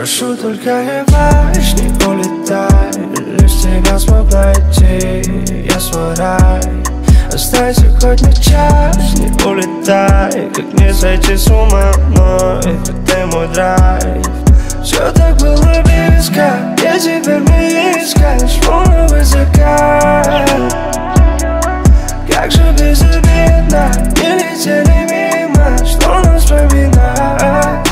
Прошу, только не плачь, не улетай. Лишь тебя смог найти, я свой рай. Останься хоть на час, не улетай. Как не сойти с ума мной, ты мой драйв. Все так было близко, и теперь мы искать луновый закат. Как же безобидно, не летели мимо, что нас вспоминать.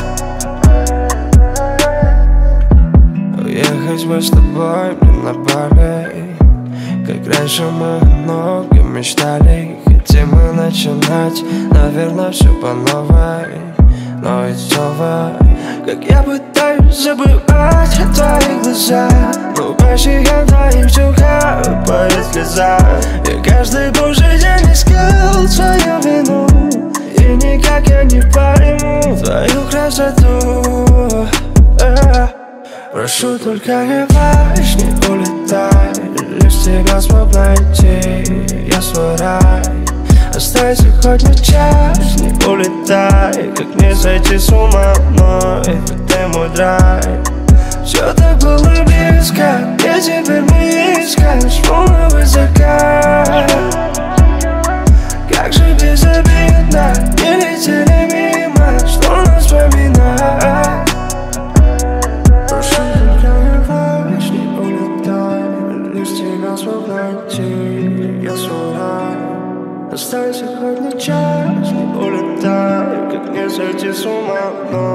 Уехать бы с тобой, блин, на Бали. Как раньше мы много мечтали. Хотим мы начинать, наверное, все по новой. Но ведь over. Как я пытаюсь забывать о твоих глазах, но почти я твоих чулках падает слеза. Я каждый божий день искал свою вину, и никак я не пойму твою красоту. Прошу, только не плачь, не улетай. Лишь тебя смог найти, я свой рай. Останься хоть на час, не улетай. Как не сойти с ума мной, ты мой драйв. Все так было близко, и теперь мы искать луновый закат. Как же безобидно, не летели мимо, что нас вспоминать. Прошу, только не плачь, не улетай. Лишь тебя смог найти, я свой рай. Останься хоть на час, не улетай. Как не сойти с ума, но